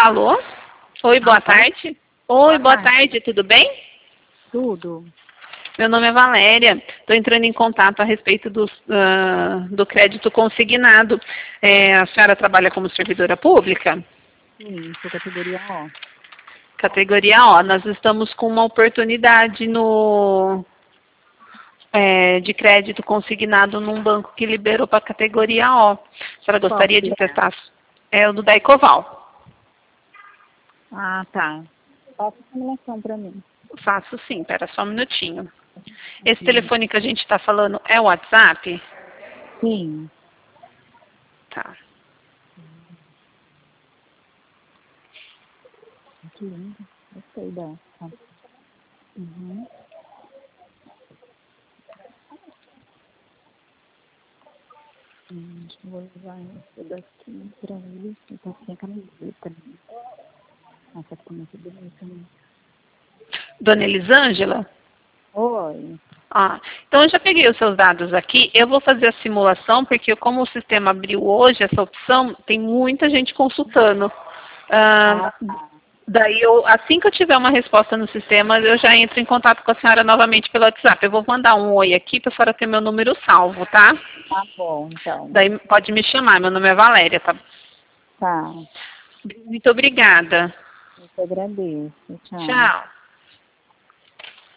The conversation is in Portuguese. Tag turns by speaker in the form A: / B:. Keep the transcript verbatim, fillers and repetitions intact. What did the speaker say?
A: Alô? Oi, boa
B: Ah,
A: tarde. Oi,
B: boa
A: boa
B: tarde.
A: tarde, tudo bem?
B: Tudo.
A: Meu nome é Valéria, estou entrando em contato a respeito do, uh, do crédito consignado. É, a senhora trabalha como servidora pública?
B: Sim, sou categoria O.
A: Categoria O. Nós estamos com uma oportunidade no, é, de crédito consignado num banco que liberou para a categoria O. A senhora
B: Qual
A: gostaria
B: que
A: de
B: é?
A: testar? É o do Daicoval.
B: Ah, tá. Passa a simulação para mim.
A: Faço sim, espera só um minutinho. Esse telefone que a gente está falando é o WhatsApp?
B: Sim.
A: Tá.
B: Que lindo. Gostei dessa. Uhum. Hum, acho que vou usar esse daqui para ele. Eu tô sem camiseta. Essa aqui tá muito bonita, né?
A: Dona Elisângela?
B: Oi.
A: Ah, então eu já peguei os seus dados aqui. Eu vou fazer a simulação, porque como o sistema abriu hoje essa opção, tem muita gente consultando. Ah,
B: Ah, tá.
A: daí, eu, assim que eu tiver uma resposta no sistema, eu já entro em contato com a senhora novamente pelo WhatsApp. Eu vou mandar um oi aqui para a senhora ter meu número salvo, tá?
B: Tá bom, então.
A: Daí pode me chamar. Meu nome é Valéria, tá?
B: Tá.
A: Muito obrigada.
B: Eu te agradeço. Tchau.
A: Tchau.